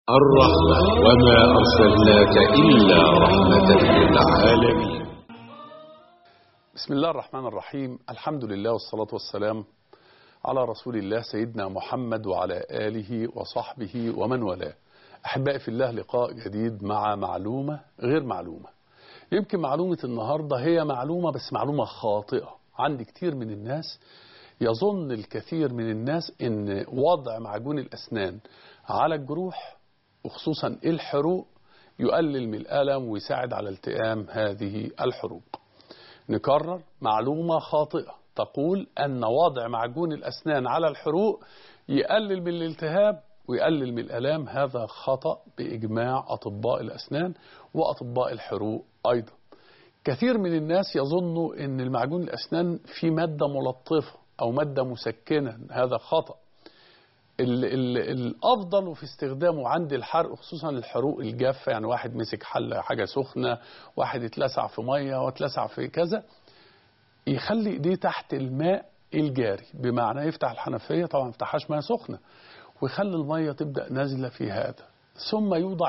الرحمة وما أرسلناك إلا رحمة للعالمين. بسم الله الرحمن الرحيم. الحمد لله والصلاة والسلام على رسول الله سيدنا محمد وعلى آله وصحبه ومن والاه. أحبائي في الله، لقاء جديد مع معلومة غير معلومة. يمكن معلومة النهاردة هي معلومة، بس معلومة خاطئة عند كتير من الناس. يظن الكثير من الناس إن وضع معجون الأسنان على الجروح وخصوصا الحروق يقلل من الألم ويساعد على التئام هذه الحروق. نكرر: معلومة خاطئة تقول أن وضع معجون الأسنان على الحروق يقلل من الالتهاب ويقلل من الألام. هذا خطأ بإجماع أطباء الأسنان وأطباء الحروق أيضا. كثير من الناس يظنوا أن المعجون الأسنان فيه مادة ملطفة أو مادة مسكنة. هذا خطأ. الأفضل في استخدامه عند الحرق خصوصا الحروق الجافة، يعني واحد مسك حاجة سخنة، واحد اتلسع في مية واتلسع في كذا، يخلي ايديه تحت الماء الجاري، بمعنى يفتح الحنفية، طبعا ما يفتحهاش مية سخنة، ويخلي المية تبدأ نازلة في هذا، ثم يوضع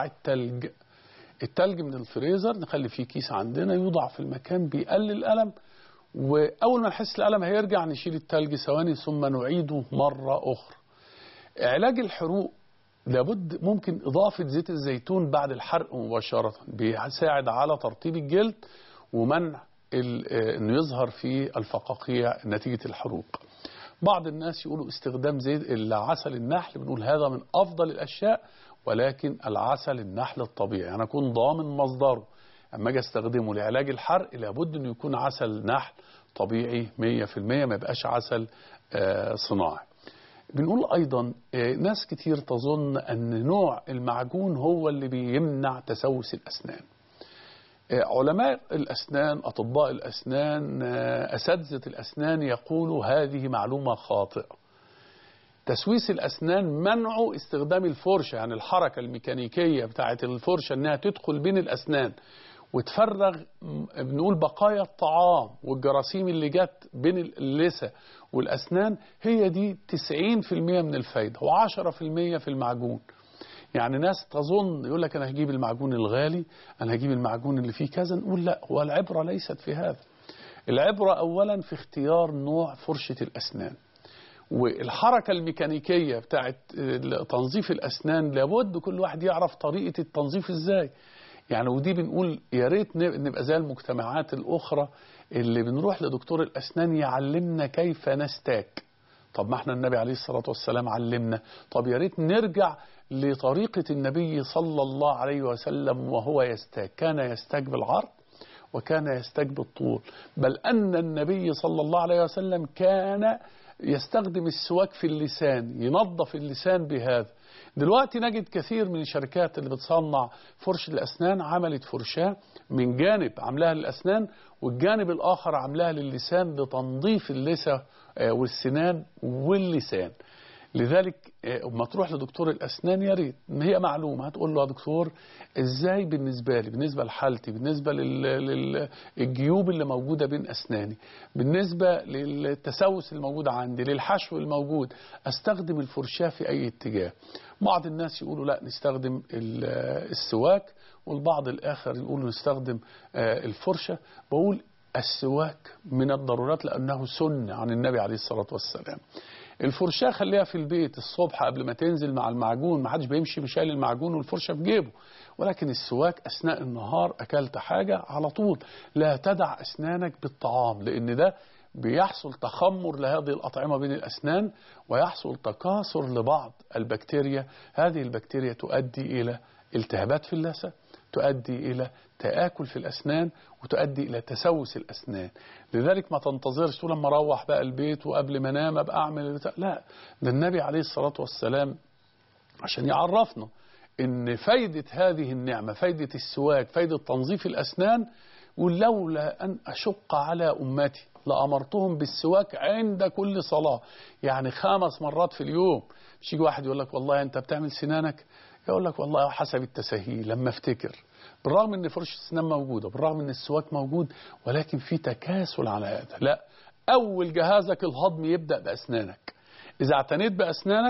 التلج من الفريزر، نخلي فيه كيس عندنا يوضع في المكان بيقلل الألم، وأول ما نحس الألم هيرجع نشيل التلج ثواني ثم نعيده مرة أخرى. علاج الحروق لابد ممكن إضافة زيت الزيتون بعد الحرق مباشرة، بيساعد على ترطيب الجلد ومنع أنه يظهر في الفقاقيع نتيجة الحروق. بعض الناس يقولوا استخدام زيت عسل النحل، بنقول هذا من أفضل الأشياء، ولكن العسل النحل الطبيعي أنا أكون ضامن مصدره. أما أجي استخدمه لعلاج الحرق لابد أنه يكون عسل نحل طبيعي 100%، ما يبقاش عسل صناعي. بنقول أيضا ناس كتير تظن أن نوع المعجون هو اللي بيمنع تسوس الأسنان. علماء الأسنان، أطباء الأسنان، أساتذة الأسنان يقولوا هذه معلومة خاطئة. تسويس الأسنان منعه استخدام الفرشة، يعني الحركة الميكانيكية بتاعت الفرشة أنها تدخل بين الأسنان وتفرغ بنقول بقايا الطعام والجراثيم اللي جت بين اللثة والأسنان، هي دي 90% من الفايدة و10% في المعجون. يعني ناس تظن يقول لك أنا هجيب المعجون الغالي، أنا هجيب المعجون اللي فيه كذا، نقول لا، والعبرة ليست في هذا. العبرة أولا في اختيار نوع فرشة الأسنان، والحركة الميكانيكية بتاعت تنظيف الأسنان لابد كل واحد يعرف طريقة التنظيف إزاي. يعني ودي بنقول يا ريت نبقى زي المجتمعات الأخرى اللي بنروح لدكتور الأسنان يعلمنا كيف نستاك. طب ما احنا النبي عليه الصلاة والسلام علمنا، طب يا ريت نرجع لطريقة النبي صلى الله عليه وسلم وهو يستاك. كان يستاك بالعرض وكان يستاك بالطول، بل أن النبي صلى الله عليه وسلم كان يستخدم السواك في اللسان، ينظف اللسان بهذا. دلوقتي نجد كثير من الشركات اللي بتصنع فرش الأسنان عملت فرشاة من جانب عملها للأسنان، والجانب الآخر عملها للسان لتنظيف اللثة والسنان واللسان. لذلك ما تروح لدكتور الأسنان يا ريت هي معلومة، هتقول له يا دكتور ازاي بالنسبة لي، بالنسبة لحالتي، بالنسبة للجيوب اللي موجودة بين أسناني، بالنسبة للتسوس الموجود عندي، للحشو الموجود، استخدم الفرشاة في أي اتجاه. بعض الناس يقولوا لا نستخدم السواك، والبعض الآخر يقولوا نستخدم الفرشة. بقول السواك من الضرورات لأنه سنة عن النبي عليه الصلاة والسلام. الفرشاة خليها في البيت الصبح قبل ما تنزل مع المعجون، ما حدش بيمشي بشايل المعجون والفرشة في جيبه، ولكن السواك أثناء النهار أكلت حاجة على طول لا تدع أسنانك بالطعام، لأن ده بيحصل تخمر لهذه الأطعمة بين الأسنان ويحصل تكاثر لبعض البكتيريا. هذه البكتيريا تؤدي إلى التهابات في اللثة، تؤدي إلى تآكل في الأسنان، وتؤدي إلى تسوس الأسنان. لذلك ما تنتظرش تقول لما أروح بقى البيت وقبل ما أنام أبقى أعمل لا، ده النبي عليه الصلاة والسلام عشان يعرفنا إن فايدة هذه النعمة، فايدة السواك، فايدة تنظيف الأسنان، ولولا أن أشق على أمتي لأمرتهم بالسواك عند كل صلاة، يعني 5 مرات في اليوم. مش يجي واحد يقول لك والله أنت بتعمل سنانك، يقول لك والله حسب التسهيل لما افتكر، بالرغم ان فرشة السنان موجودة، بالرغم ان السواك موجود، ولكن في تكاسل على هذا. لا، اول جهازك الهضمي يبدأ بأسنانك. اذا اعتنيت بأسنانك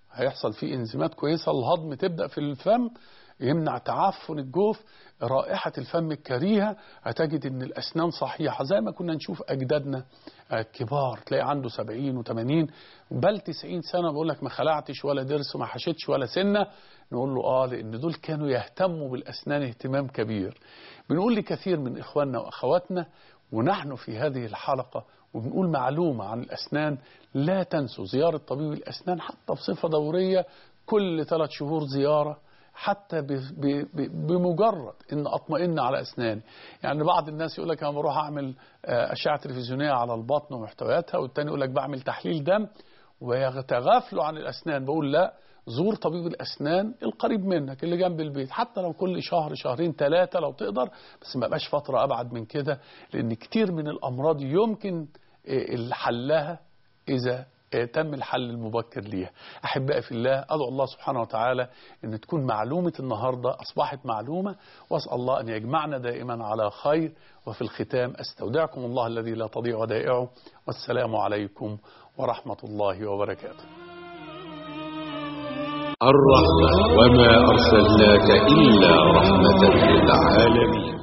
هيحصل فيه انزيمات كويسة، الهضم تبدأ في الفم، يمنع تعفن الجوف، رائحة الفم الكريهة، هتجد ان الأسنان صحيحة زي ما كنا نشوف أجدادنا كبار تلاقي عنده 70 و80 بل 90 سنة بيقول لك ما خلعتش ولا ضرس وما حشتش ولا سنة. نقول له لأن دول كانوا يهتموا بالأسنان اهتمام كبير. بنقول لكثير من إخواننا وأخواتنا ونحن في هذه الحلقة وبنقول معلومة عن الأسنان، لا تنسوا زيارة طبيب الأسنان حتى بصفة دورية، كل 3 شهور زيارة، حتى بمجرد ان اطمئن على اسناني. يعني بعض الناس يقول لك انا بروح اعمل اشعه تلفزيونيه على البطن ومحتوياتها، والتاني يقول لك بعمل تحليل دم، ويتغافلوا عن الاسنان. بقول لا، زور طبيب الاسنان القريب منك اللي جنب البيت، حتى لو كل شهر شهرين 3 لو تقدر، بس ما بقاش فتره ابعد من كده، لان كتير من الامراض يمكن حلها اذا تم الحل المبكر ليها. أحبائي في الله، أدعو الله سبحانه وتعالى أن تكون معلومة النهاردة أصبحت معلومة، وأسأل الله أن يجمعنا دائما على خير. وفي الختام أستودعكم الله الذي لا تضيع ودائعه، والسلام عليكم ورحمة الله وبركاته. الرحمة وما أرسلناك إلا رحمة للعالمين.